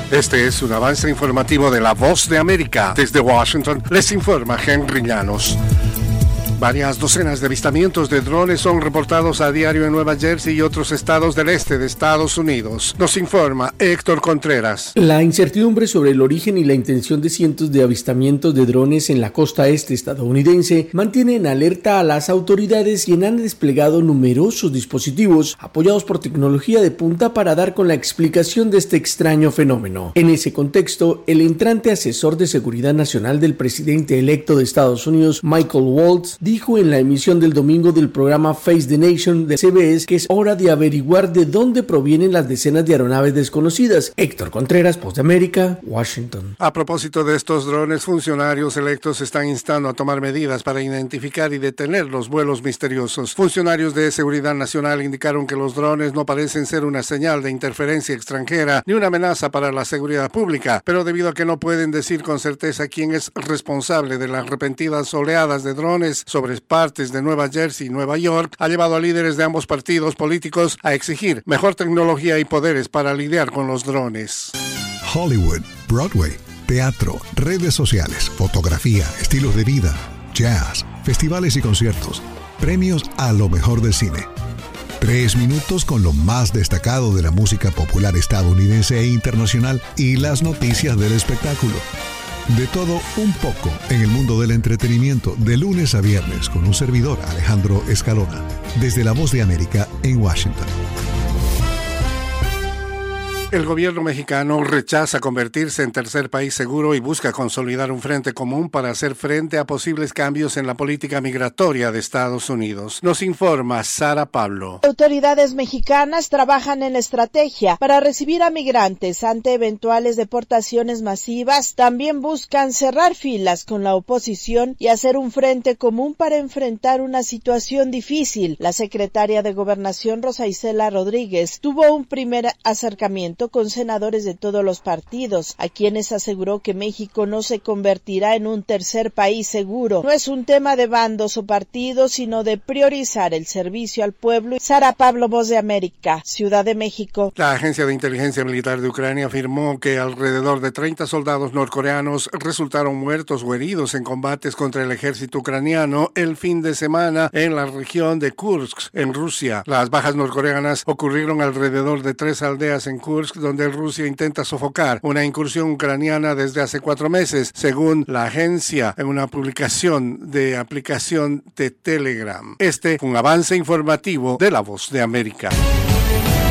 Este es un avance informativo de La Voz de América. Desde Washington les informa Henry Llanos. Varias docenas de avistamientos de drones son reportados a diario en Nueva Jersey y otros estados del este de Estados Unidos. Nos informa Héctor Contreras. La incertidumbre sobre el origen y la intención de cientos de avistamientos de drones en la costa este estadounidense mantiene en alerta a las autoridades, quienes han desplegado numerosos dispositivos apoyados por tecnología de punta para dar con la explicación de este extraño fenómeno. En ese contexto, el entrante asesor de seguridad nacional del presidente electo de Estados Unidos, Michael Waltz, dijo en la emisión del domingo del programa Face the Nation de CBS que es hora de averiguar de dónde provienen las decenas de aeronaves desconocidas. Héctor Contreras, Voz de América, Washington. A propósito de estos drones, funcionarios electos están instando a tomar medidas para identificar y detener los vuelos misteriosos. Funcionarios de seguridad nacional indicaron que los drones no parecen ser una señal de interferencia extranjera ni una amenaza para la seguridad pública, pero debido a que no pueden decir con certeza quién es responsable de las repentinas oleadas de drones sobre partes de Nueva Jersey y Nueva York, ha llevado a líderes de ambos partidos políticos a exigir mejor tecnología y poderes para lidiar con los drones. Hollywood, Broadway, teatro, redes sociales, fotografía, estilos de vida, jazz, festivales y conciertos, premios a lo mejor del cine. 3 minutos con lo más destacado de la música popular estadounidense e internacional y las noticias del espectáculo. De todo un poco en el mundo del entretenimiento, de lunes a viernes, con un servidor, Alejandro Escalona, desde La Voz de América en Washington. El gobierno mexicano rechaza convertirse en tercer país seguro y busca consolidar un frente común para hacer frente a posibles cambios en la política migratoria de Estados Unidos. Nos informa Sara Pablo. Autoridades mexicanas trabajan en la estrategia para recibir a migrantes ante eventuales deportaciones masivas. También buscan cerrar filas con la oposición y hacer un frente común para enfrentar una situación difícil. La secretaria de Gobernación, Rosa Isela Rodríguez, tuvo un primer acercamiento con senadores de todos los partidos, a quienes aseguró que México no se convertirá en un tercer país seguro. No es un tema de bandos o partidos, sino de priorizar el servicio al pueblo. Sara Pablo, Voz de América, Ciudad de México. La Agencia de Inteligencia Militar de Ucrania afirmó que alrededor de 30 soldados norcoreanos resultaron muertos o heridos en combates contra el ejército ucraniano el fin de semana en la región de Kursk, en Rusia. Las bajas norcoreanas ocurrieron alrededor de 3 aldeas en Kursk, donde Rusia intenta sofocar una incursión ucraniana desde hace 4 meses, según la agencia en una publicación de aplicación de Telegram. Este fue un avance informativo de La Voz de América.